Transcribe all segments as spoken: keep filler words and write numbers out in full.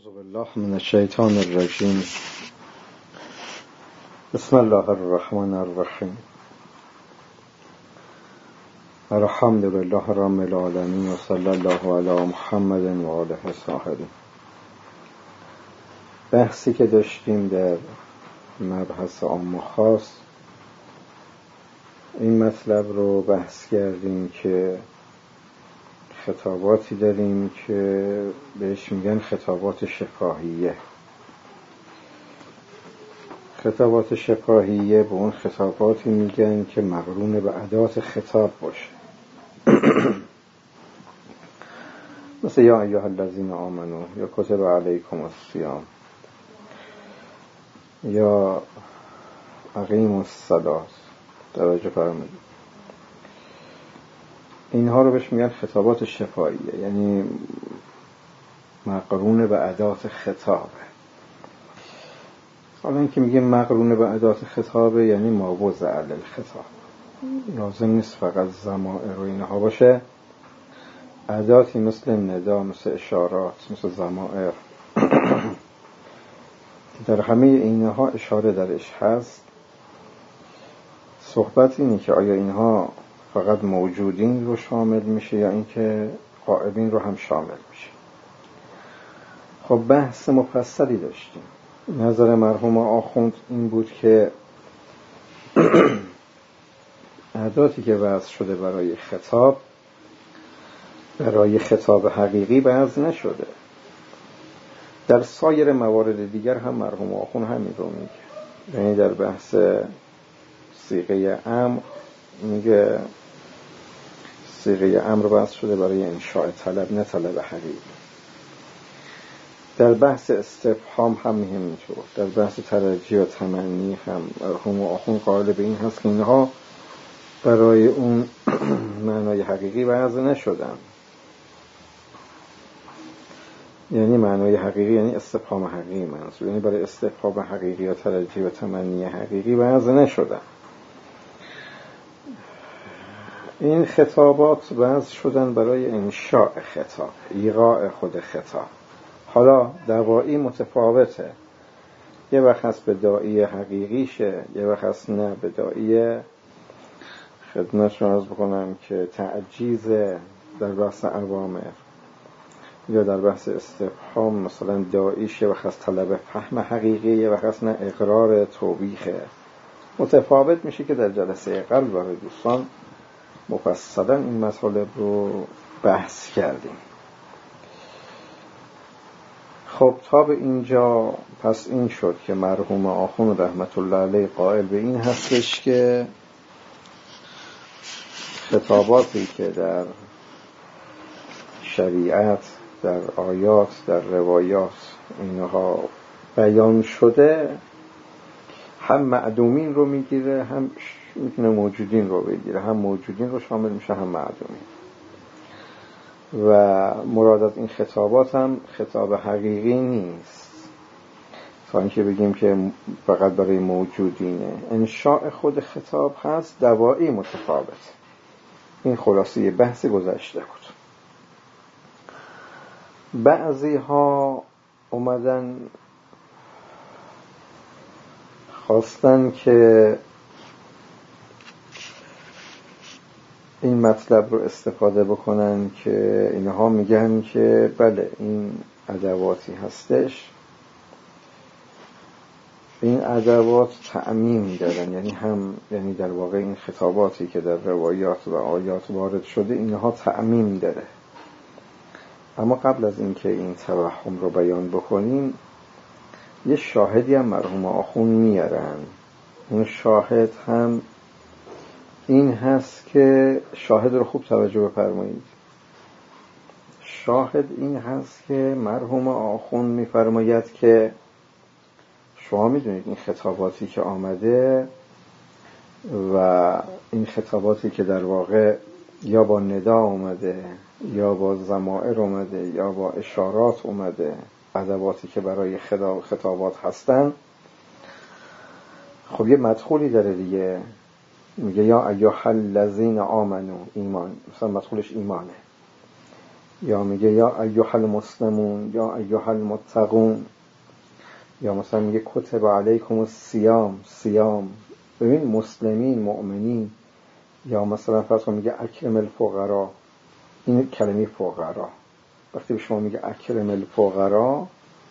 اعوذ بالله من الشیطان الرجیم. بسم الله الرحمن الرحیم. الحمد لله رب العالمین و صلی الله علی محمد و آله الطاهرین. بحثی که داشتیم در مبحث عام و خاص، این مطلب رو بحث کردیم که خطاباتی داریم که بهش میگن خطابات شفاهیه. خطابات شفاهیه به اون خطاباتی میگن که مقرون به ادات خطاب باشه. مثل یا ایها الذین آمنو، یا کتب علیکم الصیام، یا اقیموا الصلاة. توجه فرمایید، اینها رو بهش میگن خطابات شفاهیه، یعنی مقرون به ادات خطابه. حالا این که میگه مقرون به ادات خطابه یعنی مابوضع علی الخطاب، لازم نیست فقط ضمائر و اینها باشه. اداتی مثل ندا، مثل اشارات، مثل ضمائر در همه اینها اشاره درش هست. صحبت اینه که آیا اینها فقط موجودین رو شامل میشه یا اینکه غائبین رو هم شامل میشه. خب بحث مفصلی داشتیم. نظر مرحوم آخوند این بود که اداتی که وضع شده برای خطاب، برای خطاب حقیقی وضع نشده. در سایر موارد دیگر هم مرحوم آخوند همین رو میگه. یعنی در بحث صیغه امر میگه صیغه امر وضع شده برای انشاء طلب، نه طلب حقیقی. در بحث استفهام هم همینطور. در بحث ترجی و تمنی هم مرحوم آخوند قائل به این هست که اینها برای اون معنای حقیقی وضع نشدن. یعنی معنای حقیقی یعنی استفهام حقیقی منظور، یعنی برای استفهام حقیقی یا ترجی و تمنی حقیقی وضع نشدن. این خطابات وضع شدن برای انشاء خطاب، ایقاع خود خطاب. حالا دوائی متفاوته، یه وقت هست به داعی حقیقیشه، یه وقت هست نه به داعی خدمتشون عرض بکنم که تعجیز در بحث اوامر، یا در بحث استفهام مثلا داعیش یه وقت هست طلب فهم حقیقی، یه وقت هست نه اقرار توبیخه. متفاوت میشه که در جلسه قبل برای دوستان مفصلا این مطالب رو بحث کردیم. خب تا به اینجا پس این شد که مرحوم آخوند رحمت الله علیه قائل به این هستش که خطاباتی که در شریعت، در آیات، در روایات اینها بیان شده، هم معدومین رو میگیره، هم میتونه موجودین رو بگیره. هم موجودین رو شامل میشه، هم معدومین. و مراد از این خطابات هم خطاب حقیقی نیست، تا اینکه بگیم که فقط برای موجودینه. انشاء خود خطاب هست، دوائی متفاوت. این خلاصه بحث گذشته بود. بعضی ها اومدن خواستن که این مطلب رو استفاده بکنن که اینها میگن که بله این ادواتی هستش، این ادوات تعمیم دارن، یعنی هم یعنی در واقع این خطاباتی که در روایات و آیات وارد شده اینها تعمیم داره. اما قبل از اینکه این توهم رو بیان بکنیم، یه شاهدی هم مرحوم آخوند میارن. اون شاهد هم این هست که شاهد رو خوب توجه بفرمایید. شاهد این هست که مرحوم آخوند میفرماید که شما میدونید این خطاباتی که آمده و این خطاباتی که در واقع یا با ندا اومده، یا با ضمائر اومده، یا با اشارات اومده، ادواتی که برای خطابات هستن، خب یه مدخولی داره دیگه. میگه یا ایها الذین آمنو، ایمان، مثلا مدخولش ایمانه. یا میگه یا ایها المسلمون یا ایها المتقون، یا مثلا میگه کتب علیکم الصیام، صیام. ببین مسلمین، مؤمنین، یا مثلا فرض کن میگه اکرم الفقرا، این کلمه فقرا وقتی به شما میگه اکرم الفقرا،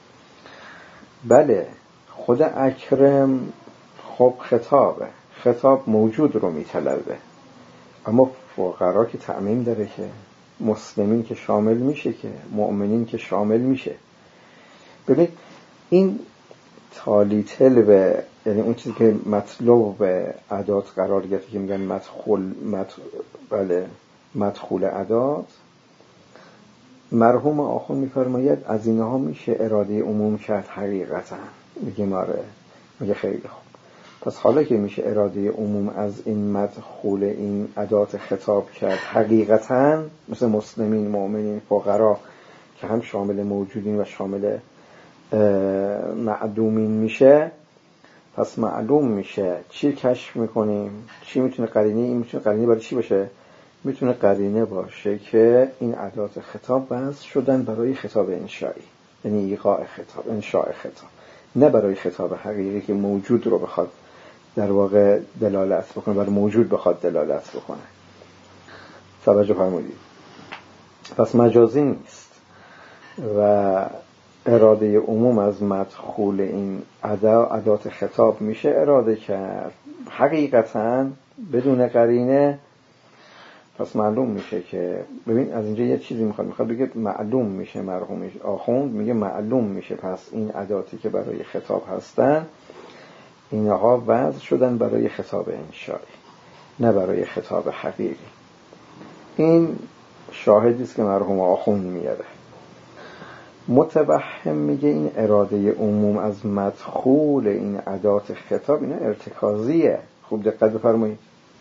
بله خود اکرم خب خطابه، خطاب موجود رو میطلبه، اما فقرا که تعمیم داره، که مسلمین که شامل میشه، که مؤمنین که شامل میشه. ببین این تالیتل به، یعنی اون چیزی که مطلوب به ادات قرار گرفته که میگن مدخول مد... بله مدخول ادات، مرحوم آخوند میفرماید از اینها میشه اراده عموم کرد حقیقتا. میگه ماره، میگه خیلی خوب، پس حالا که میشه اراده عموم از این مدخول این ادات خطاب کرد حقیقتا، مثل مسلمین، مؤمنین، فقرا که هم شامل موجودین و شامل معدومین میشه، پس معلوم میشه چی کشف میکنیم، چی میتونه قرینه، این میتونه قرینه برای چی باشه؟ میتونه قرینه باشه که این ادات خطاب وضع شدن برای خطاب انشایی، یعنی ایقاع خطاب، انشاء خطاب، نه برای خطاب حقیقی که موجود رو بخواد در واقع دلالت بکنه، برای موجود بخواد دلالت بکنه. توجه فرمودید؟ پس مجازی نیست و اراده عموم از مدخول این ادات خطاب میشه اراده کرد حقیقتا بدون قرینه. پس معلوم میشه که، ببین از اینجا یه چیزی میخواد میخواد بگه معلوم میشه، مرحوم آخوند میگه معلوم میشه پس این اداتی که برای خطاب هستن اینها وضع شدن برای خطاب انشایی، نه برای خطاب حقیقی. این شاهدی است که مرحوم آخوند میاره. متوهم میگه این اراده عموم از مدخول این ادات خطاب اینا ارتکازیه. خوب دقت بفرمایید.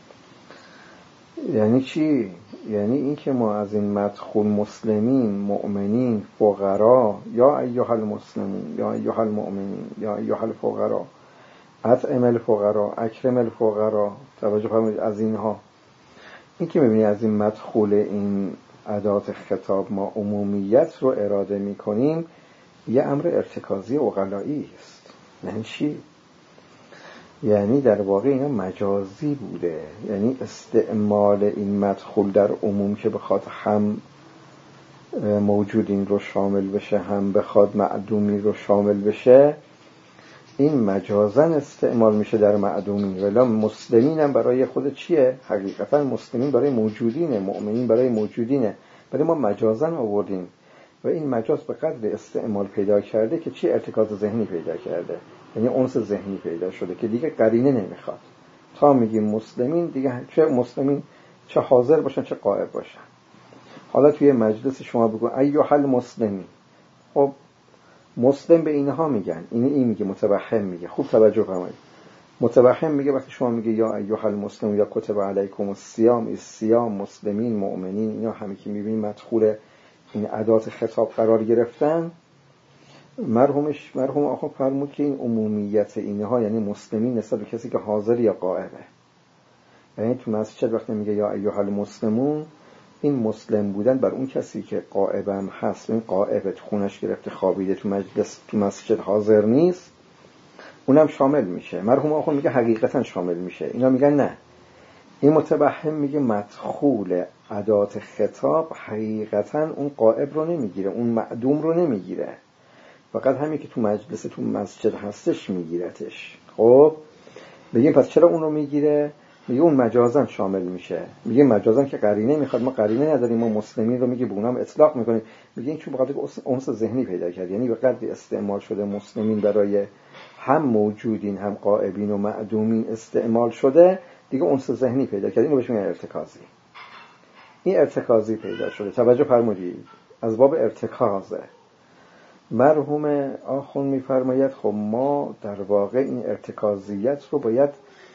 یعنی چی؟ یعنی این که ما از این مدخول مسلمین، مؤمنین، فقرا، یا ایها المسلمین یا ایها المؤمنین یا ایها الفقرا، اطعم الفقرا، اکرم الفقرا، توجه فرمایید، از اینها، این که میبینی از این مدخول این ادات خطاب ما عمومیت رو اراده میکنیم، یه امر ارتکازی عقلایی است. یعنی چی؟ یعنی در واقع اینا مجازی بوده، یعنی استعمال این مدخول در عموم که بخواد هم موجودین رو شامل بشه هم بخواد معدومی رو شامل بشه، این مجازن استعمال میشه در معدومین. ولی مسلمین هم برای خود چیه؟ حقیقتا مسلمین برای موجودینه، مؤمنین برای موجودینه، ولی ما مجازن آوردیم و این مجاز به قدر استعمال پیدا کرده که چی؟ ارتکاز ذهنی پیدا کرده، یعنی انس ذهنی پیدا شده که دیگه قرینه نمیخواد. تا میگیم مسلمین دیگه چه مسلمین، چه حاضر باشن چه غائب باشن. حالا توی مجلس شما بگو ایها المسلمین، خب مسلم به اینها میگن، این این میگه، متوهم میگه. خوب توجه فرمایید. متوهم میگه وقتی شما میگه یا ایها المسلمون یا کتب علیکم الصیام، الصیام، مسلمین، مؤمنین، اینا همه که میبینید مدخول این ادات خطاب قرار گرفتن. مرحومش مرحوم آخوند فرمود که این عمومیت اینها یعنی مسلمین نسبت به کسی که حاضر یا غائبه. یعنی تو مسجد وقتی میگه یا ایها المسلمون، این مسلم بودن بر اون کسی که غائبم هست، این غائبه تو خونش گرفته خوابیده تو مجلس تو مسجد حاضر نیست، اونم شامل میشه. مرحوم آخوند میگه حقیقتا شامل میشه. اینا میگن نه. این متوهم میگه مدخول ادات خطاب حقیقتا اون غائب رو نمیگیره، اون معدوم رو نمیگیره، فقط همین که تو مجلس تو مسجد هستش میگیرتش. خب بگیم پس چرا اون رو میگیره؟ میگه اون مجازن شامل میشه. میگه مجازن که قرینه میخواد، ما قرینه نداریم، ما مسلمین رو میگه به اونام اطلاق میکنیم. میگه این چون بخاطر انس ذهنی پیدا کرد، یعنی به قدری استعمال شده مسلمین برای هم موجودین هم غائبین و معدومین استعمال شده، دیگه انس ذهنی پیدا کرد. اینو بهش میگن ارتکازی. این ارتکازی پیدا شده. توجه فرمودید، از باب ارتکازه. مرحوم آخوند میفرماید خب ما در واقع این ارتکازیت رو باید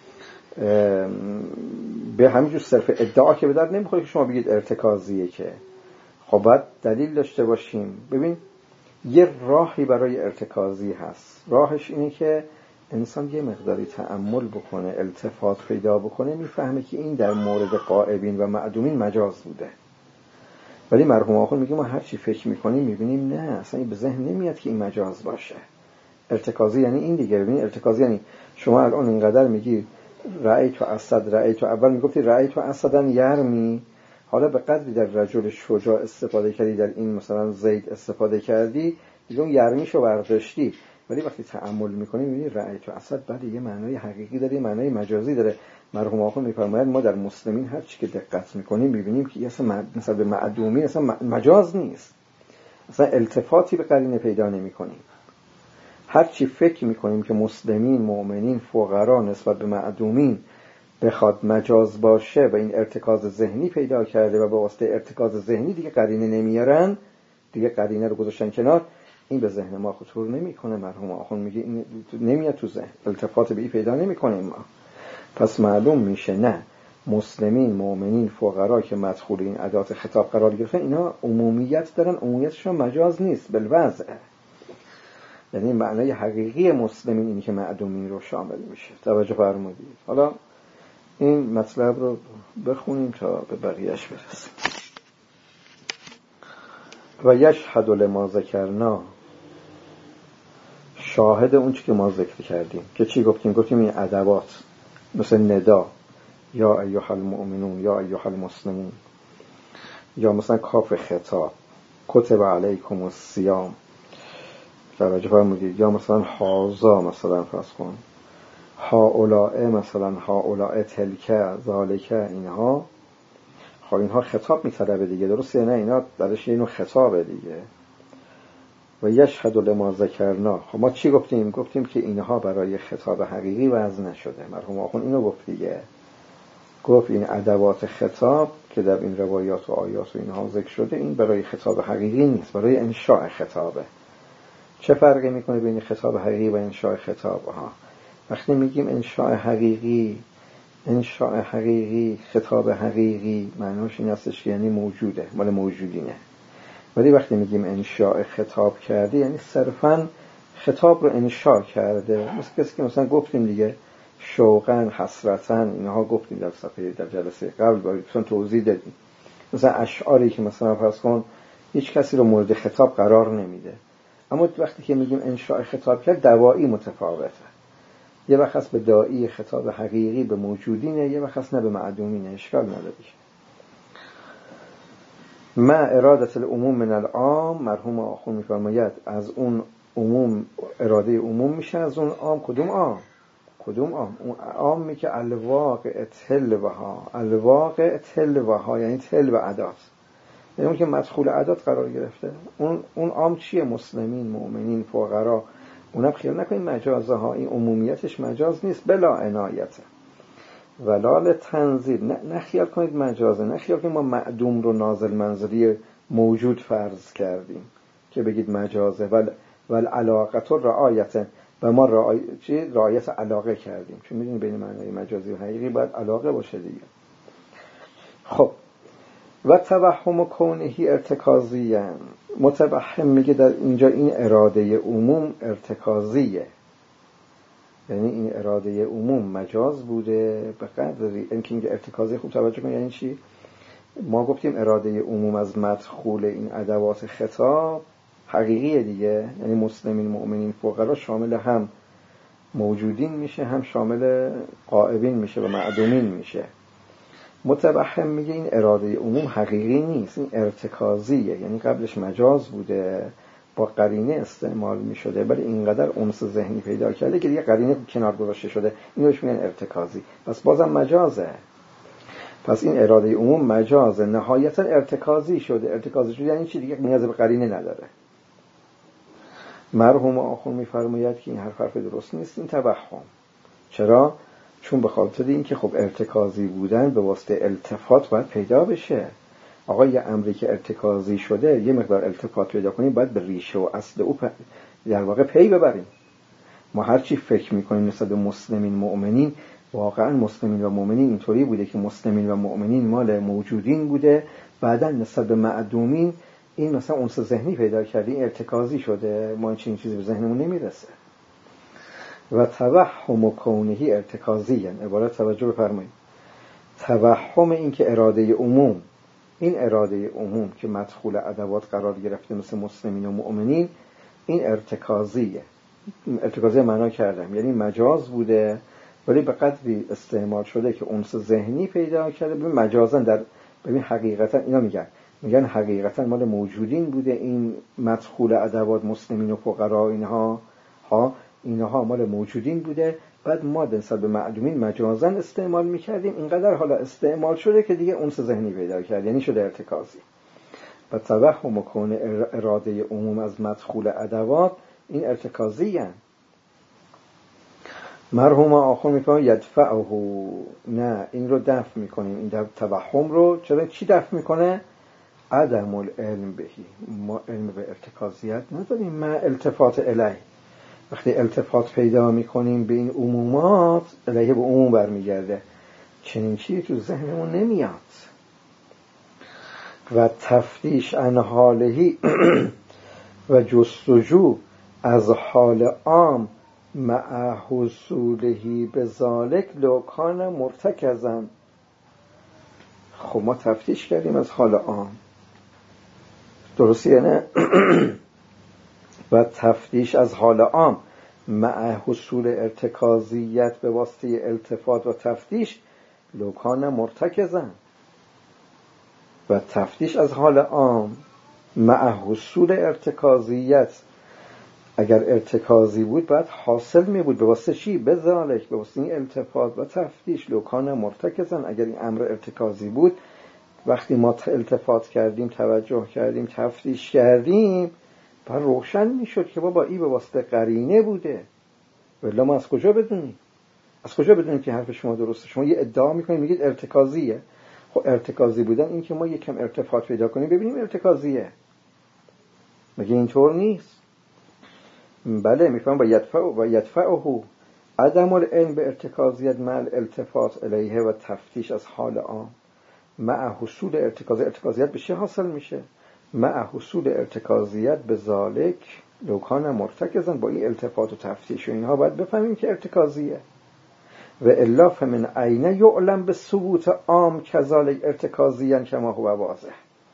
به همینجور صرف ادعا که به در نمیخوره که شما بگید ارتکازیه، که خب باید دلیل داشته باشیم. ببین یه راهی برای ارتکازی هست، راهش اینه که انسان یه مقداری تأمل بکنه، التفات پیدا بکنه، میفهمه که این در مورد غائبین و معدومین مجاز بوده. ولی مرحوم آخوند میگه ما هر چی فکر میکنیم میبینیم نه، اصلا این به ذهن نمیاد که این مجاز باشه. ارتکازی یعنی این دیگه. ببین ارتکازی یعنی شما الان اینقدر میگی رأیت اسد، رأیت، اول میگفتی رأیت اسدن یرمی، حالا به قدری در رجل شجاع استفاده کردی، در این مثلا زید استفاده کردی، دیگه اون یرمیشو برداشتی. ولی وقتی تأمل میکنی میبینی رأیت اسد بعد یه معنای حقیقی داره، یه معنای مجازی داره. مرحوم آخوند میفرماید ما در مسلمین هر چی که دقت میکنیم میبینیم که اصلا مثلا به معدومین اصلا مجاز نیست، اصلا التفاتی به قرینه پیدا نمیکنیم. هر چی فکر میکنیم که مسلمین، مؤمنین، فقرا نسبت به معدومین بخواد مجاز باشه و این ارتکاز ذهنی پیدا کرده و به واسطه ارتکاز ذهنی دیگه قرینه نمیارن، دیگه قرینه رو گذاشتن کنار، این به ذهن ما خطور نمیکنه. مرحوم آخوند میگه این نمیاد تو ذهن، التفات به این پیدا نمیکنیم ما. پس معلوم میشه نه، مسلمین، مؤمنین، فقرا که مدخول این ادات خطاب قرار گرفتن اینا عمومیت دارن، عمومیتشون مجاز نیست بالوضع. یعنی معنای حقیقی مسلمین اینی که معدومین رو شامل میشه. توجه فرمودید؟ حالا این مطلب رو بخونیم تا به بقیهش برسیم. و یشهد لما ذکرنا، شاهد اون چی که ما ذکر کردیم. که چی گفتیم؟ گفتیم این ادوات مثل ندا، یا ایها المؤمنون، یا ایها المسلمون، یا مثلا کاف خطاب، کتب علیکم الصیام، توجه فرمودید، یا مثلا حاضا، مثلا فرض کن هاولاء، مثلا هاولاء تلک ذالک، اینها خب اینها خطاب میطلبه دیگه، درسته؟ نه اینا درش یه نوع خطابه دیگه. و یشهد لما ذکرنا، خب ما چی گفتیم؟ گفتیم که اینها برای خطاب حقیقی وضع نشده. مرحوم آخوند اینو گفت دیگه، گفت این ادوات خطاب که در این روایات و آیات و اینها ذکر شده این برای خطاب حقیقی نیست، برای انشاء خطابه. چه فرقی میکنه بین خطاب حقیقی و انشاء خطاب؟ ها، وقتی میگیم انشاء حقیقی، انشاء حقیقی، خطاب حقیقی، معناش این هستش که یعنی موجوده، مال موجودینه. ولی وقتی میگیم انشاء خطاب کرده یعنی صرفاً خطاب رو انشاء کرده. مثل کسی که مثلا گفتیم دیگه شوقاً، حسرتاً، اینها گفتیم در صفحه در جلسه قبل براتون توضیح دادیم. مثلا اشعاری که مثلا فرض کن هیچ کسی رو مورد خطاب قرار نمیده، اما وقتی که میگیم انشاء خطاب کرد دوایی متفاوته. یه وقت هست به داعی خطاب حقیقی به موجودینه، یه وقت هست نه به معدومینه، اشکال نداره. ما ارادت العموم من العام، مرحوم آخوند میفرماید از اون عموم اراده عموم میشه از اون عام. کدوم عام؟ کدوم عام؟ اون عامی که الواقع تلوها، الواقع تلوها یعنی تلو عدات، یعنی اون که مدخول عدات قرار گرفته. اون اون عام چیه؟ مسلمین، مؤمنین، فقرا. اونم خیال نکنید مجازه ها، این عمومیتش مجاز نیست، بلا عنایته ولال تنزیل. نه, نه خیال کنید مجازه، نه خیال کنید ما معدوم رو نازل منزلی موجود فرض کردیم که بگید مجازه. ول ول علاقت و رعایت، و ما رعای... چی؟ رعایت علاقه کردیم، چون میدونید بین معنای مجازی و حقیقی باید علاقه باشه دیگه. خب و توهم کونهی ارتکازیه، متوهم میگه در اینجا این اراده عموم ارتکازیه، یعنی این اراده عموم مجاز بوده به قدری اینکه این ارتکازی. خوب توجه کنید یعنی چی؟ ما گفتیم اراده عموم از مدخول این ادوات خطاب حقیقیه دیگه، یعنی مسلمین، مؤمنین، فقرا شامل هم موجودین میشه، هم شامل غائبین میشه و معدومین میشه. متوهم میگه این اراده عموم حقیقی نیست، این ارتکازیه، یعنی قبلش مجاز بوده با قرینه استعمال می شده، ولی اینقدر انس ذهنی پیدا کرده که دیگه قرینه کنار گذاشته شده، اینو بهش میگن ارتکازی، پس بازم مجازه. پس این اراده عموم مجازه، نهایتا ارتکازی شده. ارتکازی شده یعنی چی؟ دیگه نیاز به قرینه نداره. مرحوم آخوند میفرماید که این حرف حرف درست نیست، این توهم. چرا؟ چون به خاطر این که خب ارتکازی بودن به واسطه التفات باید پیدا بشه. آقا یه امری که ارتکازی شده یه مقدار التفات پیدا کنیم، باید به ریشه و اصل او در واقع پی ببریم. ما هر چی فکر میکنیم نسبت به مسلمین، مؤمنین، واقعا مسلمین و مؤمنین اینطوری بوده که مسلمین و مؤمنین مال موجودین بوده، بعدا نسبت به معدومین این مثلا انس ذهنی پیدا کرده، این ارتکازی شده، ما این چیزی به ذهنمون نمیرسه. و توهم کونهی ارتکازی، یعنی عبارت توجه بفرمایید، توهم این که اراده عموم این اراده عموم که مدخول ادوات قرار گرفته مثل مسلمین و مؤمنین، این ارتکازیه. ارتکازی معنا کردم یعنی مجاز بوده ولی به قدری استعمال شده که انس ذهنی پیدا کرده. ببین مجازن در ببین حقیقتا اینا میگن میگن حقیقتا مال موجودین بوده این مدخول ادوات مسلمین و فقرا، اینها ها اینها مال موجودین بوده، بعد ما نسبت به معلومین مجازن استعمال میکردیم، اینقدر حالا استعمال شده که دیگه انس ذهنی پیدا کرد، یعنی شده ارتکازی. و توهم کون اراده عموم از مدخول ادوات، این ارتکازی هست. مرحوم آخر میکنه یدفعه، نه این رو دفع میکنیم، این توهم رو. چرا چی دفع میکنه؟ عدم العلم بهی، ما علم به ارتکازیت نداریم، ما التفات الیه. وقتی التفات پیدا میکنیم به این عمومات، الیه به عموم برمیگرده، چنین چیزی تو ذهنمون نمیاد. و تفتیش عن حالهی و جستجو از حال عام مع حصولهی به ذالک لوکان مرتکزن. خب ما تفتیش کردیم از حال عام، درستیه نه؟ و تفتیش از حال عام مع حصول ارتکازیت به واسطه التفات و تفتیش لوکان مرتکزن. و تفتیش از حال عام مع حصول ارتکازیت، اگر ارتکازی بود باید حاصل می بود به واسطه چی؟ به ذالک، به واسطه این التفات و تفتیش لوکان مرتکزن. اگر این امر ارتکازی بود، وقتی ما التفات کردیم، توجه کردیم، تفتیش کردیم، باید روشن می شد که بابا این به واسطه قرینه بوده. ولی ما از کجا بدونیم؟ از کجا بدونیم که حرف شما درسته؟ شما یه ادعا میکنید میگید ارتکازیه. خب ارتکازی بودن این که ما یکم ارتفاع پیدا کنیم ببینیم ارتکازیه، مگه اینطور نیست؟ بله میفهم. با یدفع و یدفعه عدم العلم به ارتکازیت مع التفات الیه و تفتیش از حال عام مع حصول ارتکازیت. ارتکازیت به چه حاصل میشه؟ مع حصول ارتکازیت به ذالک لوکان مرتکزن. با این التفات و تفتیش و اینها باید بفهمیم که ارتکازیه. و الا فمن عین یعلم به ثبوت عام کذالک ارتکازیان کما هو واضح.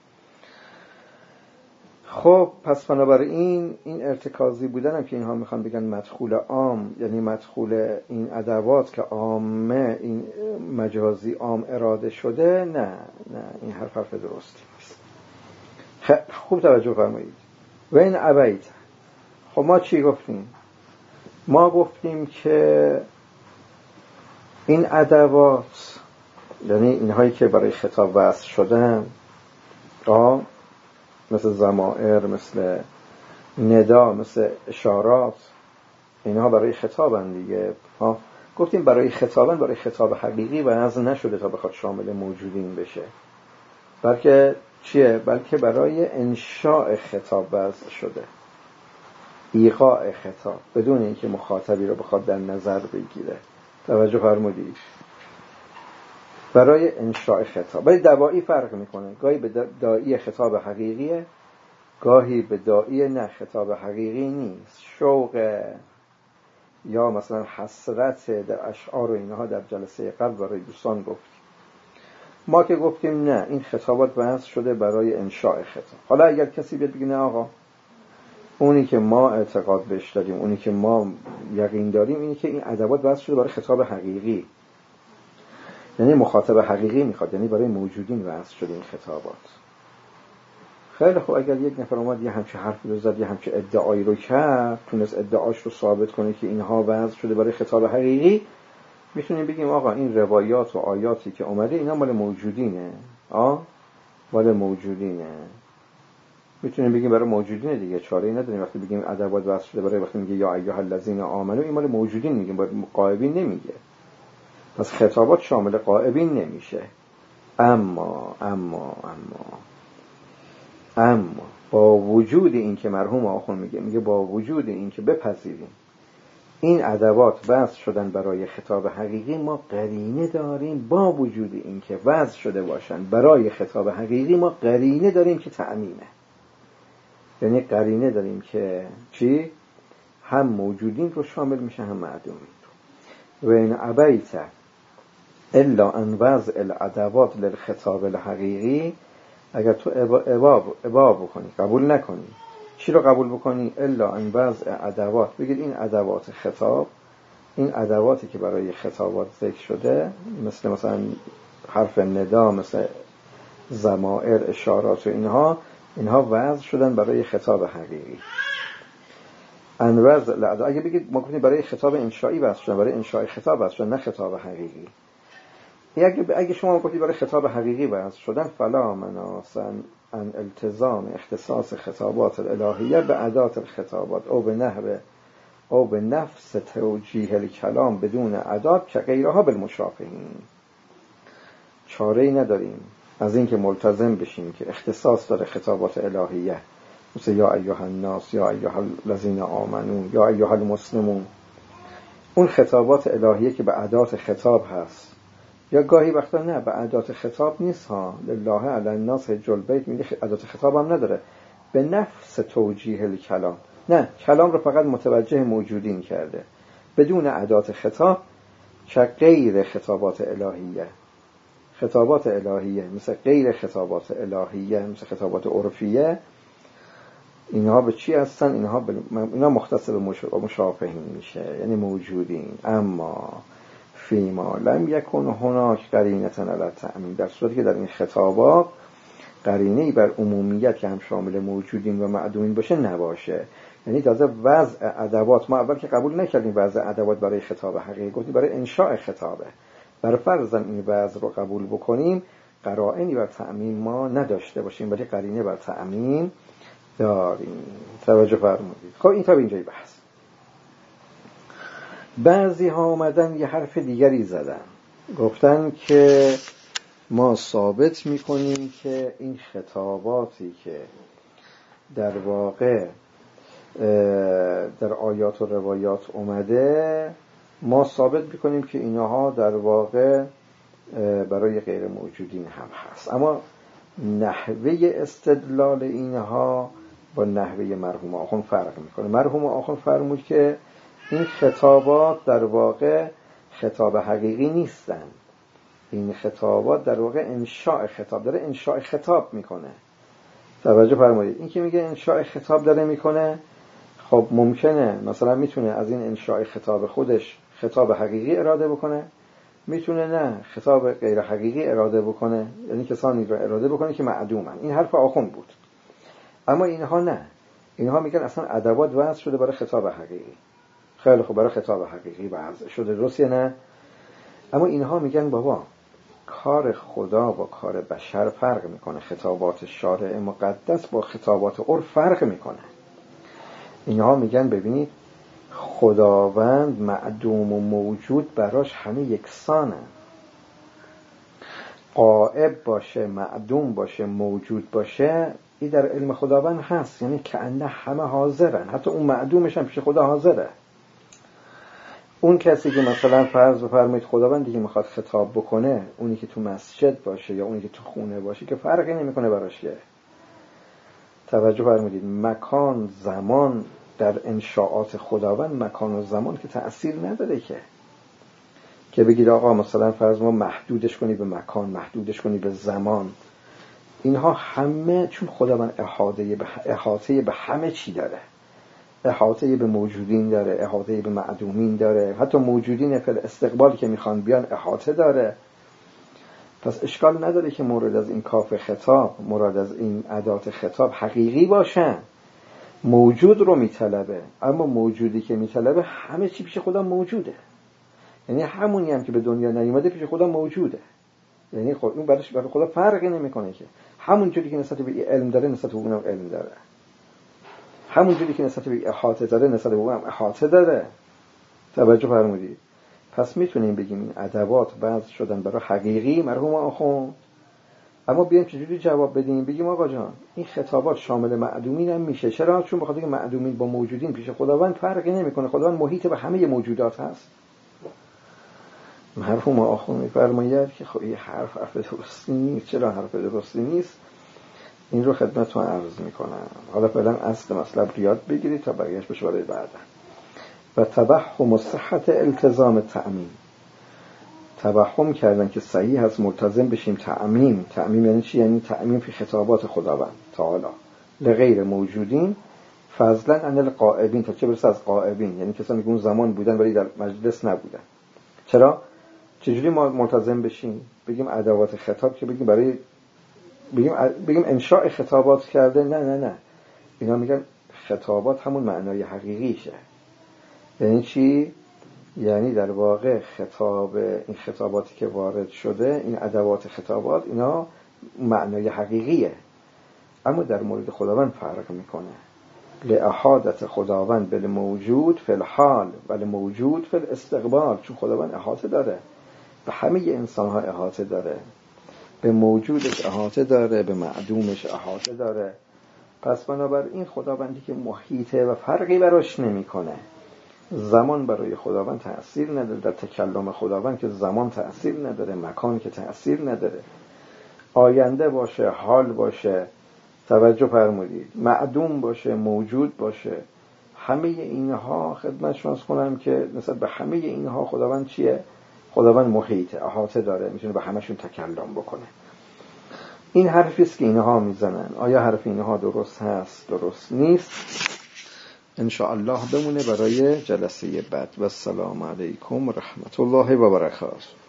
خب پس بنابراین این ارتکازی بودن هم که اینها میخوان بگن مدخول عام، یعنی مدخول این ادوات که عامه، این مجازی عام اراده شده، نه نه این حرف حرف درستی نیست. خوب توجه فرمایید. و این ابیت، خب ما چی گفتیم؟ ما گفتیم که این ادوات، یعنی اینهایی که برای خطاب وصل شدن، آه مثل ضمائر، مثل ندا، مثل اشارات، اینها برای خطابن دیگه. ها گفتیم برای خطابن، برای خطاب حقیقی وضع نشده تا بخواد شامل موجودین بشه، بلکه چیه؟ بلکه برای انشاء خطاب وضع شده، ایقاع خطاب، بدون اینکه مخاطبی رو بخواد در نظر بگیره. توجه فرمودید؟ برای انشاء خطاب. ولی دواعی فرق میکنه، گاهی به داعی خطاب حقیقیه، گاهی به داعی نه خطاب حقیقی نیست. شوق یا مثلا حسرت در اشعار و اینها در جلسه قبل برای دوستان گفتیم. ما که گفتیم نه، این خطابات بحث شده برای انشاء خطاب. حالا اگر کسی بیاد بگه نه آقا، اونی که ما اعتقاد بهش داریم، اونی که ما یقین داریم، اینی که این ادوات بحث شده برای خطاب حقیقی، یعنی مخاطب حقیقی میخواد، یعنی برای موجودین وضع شده این خطابات. خیلی خوب، اگر یک نفر اومد یه همچه حرفی رو زد، یه همچه ادعایی رو کرد، تونست ادعاش رو ثابت کنه که اینها وضع شده برای خطاب حقیقی، میتونیم بگیم آقا این روایات و آیاتی که اومده اینا مال موجودینه. آه مال موجودینه، میتونیم بگیم برای موجودینه دیگه، چاره ای نداریم. وقتی بگیم ادوات وضع شده برای، وقتی میگه یا ایها الذین آمنو، این مال موجودین میگیم، برای غایبین نمیگه. پس خطابات شامل غائبین نمیشه. اما اما اما اما با وجود این که مرحوم آخون میگه میگه با وجود این که بپذیریم این ادوات وضع شدن برای خطاب حقیقی، ما قرینه داریم. با وجود این که وضع شده باشن برای خطاب حقیقی، ما قرینه داریم که تعمیمه. یعنی قرینه داریم که چی؟ هم موجودین رو شامل میشه، هم معدومین رو. و این ابیت الا ان وضع الادوات للخطاب الحقیقی اگر تو ابا ابا بکنی، قبول نکنی، چی رو قبول بکنی؟ الا ان وضع ادوات، بگید این ادوات خطاب، این ادواتی که برای خطابات ذکر شده، مثل مثلا حرف ندا، مثل ضمائر، اشارات و اینها، اینها وضع شدن برای خطاب حقیقی. ان وضع، اگه بگید ما گفتیم برای خطاب انشایی وضع شدن، برای انشای خطاب وضع شدن، نه خطاب حقیقی. اگه اگه شما گفتید برای خطاب حقیقی وضع شدن، فلا مناص ان التزام اختصاص خطابات الالهیه به ادات الخطابات او به نحو او به نفس توجیه الکلام بدون ادات که غیرها بالمشافهین. چاره‌ای نداریم از این که ملتزم بشیم که اختصاص داره خطابات الهیه، مثل یا ایها الناس، یا ایها الذین آمنو، یا ایها المسلمون، اون خطابات الهیه که به ادات خطاب هست، یا گاهی وقتا نه به ادات خطاب نیست ها، لله علی الناس حج البیت میگه ادات خطاب هم نداره، به نفس توجیه الکلام، نه کلام رو فقط متوجه موجودین کرده بدون ادات خطاب که غیر خطابات الهیه. خطابات الهیه مثل غیر خطابات الهیه، مثل خطابات عرفیه، اینها به چی هستن؟ اینها به اینا مختص به مشافهین میشه، یعنی موجودین. اما فیما لم یکن هناک قرینه علی التأمین، در صورتی که در این خطابات قرینه‌ای بر عمومیت که هم شامل موجودین و معدومین باشه نباشه. یعنی تازه وضع ادوات، ما اول که قبول نکردیم وضع ادوات برای خطاب حقیقی، گفتیم برای انشاء خطابه. بر فرض این وضع رو قبول بکنیم، قرائنی بر تأمین ما نداشته باشیم، ولی قرینه بر تأمین داریم. توجه فرمودید. خب این تا اینجای بحث. بعضی ها اومدن یه حرف دیگری زدن، گفتن که ما ثابت میکنیم که این خطاباتی که در واقع در آیات و روایات اومده، ما ثابت میکنیم که اینها در واقع برای غیر موجودین هم هست، اما نحوه استدلال اینها با نحوه مرحوم آخوند فرق میکنه. مرحوم آخوند فرمود که این خطابات در واقع خطاب حقیقی نیستن، این خطابات در واقع انشاء خطاب داره، انشاء خطاب میکنه. توجه فرمایید، این که میگه انشاء خطاب داره میکنه، خب ممکنه مثلا میتونه از این انشاء خطاب خودش خطاب حقیقی اراده بکنه، میتونه نه خطاب غیر حقیقی اراده بکنه، یعنی کسانی رو اراده بکنه که معدومن. این حرف آخوند بود. اما اینها نه، اینها میگن اصلا ادوات وضع شده برای خطاب حقیقی. خیلی خوب، برای خطاب حقیقی وضع شده، درسته نه؟ اما اینها میگن بابا کار خدا با کار بشر فرق میکنه، خطابات شارع مقدس با خطابات عرف فرق میکنه. اینها میگن ببینید خداوند معدوم و موجود براش همه یکسانه، غائب باشه، معدوم باشه، موجود باشه، این در علم خداوند هست، یعنی کأنه همه حاضرن، حتی اون معدومش هم پیش خدا حاضره. اون کسی که مثلا فرض بفرمایید خداوند دیگه میخواد خطاب بکنه، اونی که تو مسجد باشه یا اونی که تو خونه باشه که فرقی نمیکنه براش. که توجه فرمودید، مکان زمان در انشاءات خداوند، مکان و زمان که تأثیر نداره که که بگید آقا مثلا فرض ما محدودش کنی به مکان، محدودش کنی به زمان. اینها همه چون خداوند احاطه به احاطه به همه چی داره، احاطه به موجودین داره، احاطه به معدومین داره، حتی موجودین فل استقبال که میخوان بیان احاطه داره. پس اشکال نداره که مورد از این کاف خطاب، مراد از این ادات خطاب حقیقی باشن، موجود رو میطلبه، اما موجودی که میطلبه همه چی پیش خدا موجوده، یعنی همونی هم که به دنیا نیومده پیش خدا موجوده، یعنی خود اون برش برای خدا فرقی نمیکنه، که همون جوری که نسبت به علم داره نسبت به اونم علم داره، همون جوری که نسبت به احاطه داره نسبت به اونم احاطه داره. توجه فرمودید. پس میتونیم بگیم این ادوات وضع شدن برای حقیقی مرحوم آخوند، اما بیایم چجوری جواب بدیم؟ بگیم آقا جان این خطابات شامل معدومین هم میشه. چرا؟ چون بخاطر که معدومین با موجودین پیش خداوند فرقی نمیکنه، خداوند محیط به همه موجودات هست. مرحوم آخوند میفرماید که خب این حرف حرف درستی نیست. چرا حرف درستی نیست؟ این رو خدمتتون عرض میکنم. حالا فعلا اصل مطلب یاد بگیرید تا بقیه‌اش بشه برای بعدا. و تبهم صحت التزام تأمین، توهم کردن که صحیح هست ملتزم بشیم تعمیم. تعمیم یعنی چی؟ یعنی تعمیم فی خطابات خداوند تعالی لغیر موجودین فضلا عن الغائبین، تا چه برسه از غائبین، یعنی کسانی که اون زمان بودن ولی در مجلس نبودن. چرا؟ چجوری ما ملتزم بشیم؟ بگیم ادوات خطاب که بگیم برای بگیم بگیم انشاء خطابات کرده؟ نه نه نه، اینا میگن خطابات همون معنای حقیقیشه. یعنی چی؟ یعنی در واقع خطاب، این خطاباتی که وارد شده، این ادوات خطابات، اینا معنای حقیقیه، اما در مورد خداوند فرق میکنه. لأحادت خداوند بل موجود فی الحال ولی موجود فی الاستقبال، چون خداوند احاطه داره، به همه انسان ها احاطه داره، به موجودش احاطه داره، به معدومش احاطه داره. پس بنابراین خداوندی که محیطه و فرقی براش نمیکنه. زمان برای خداوند تأثیر نداره، در تکلم خداوند که زمان تأثیر نداره، مکان که تأثیر نداره، آینده باشه، حال باشه، توجه فرمودید، معدوم باشه، موجود باشه، همه اینها خدمت شما کنم که نسبت به همه اینها خداوند چیه؟ خداوند محیطه، احاطه داره، میتونه به همشون تکلم بکنه. این حرفی است که اینها میزنن. آیا حرف اینها درست هست درست نیست؟ ان شاء الله بمونه برای جلسه بعد. و السلام علیکم و رحمت الله و برکاته.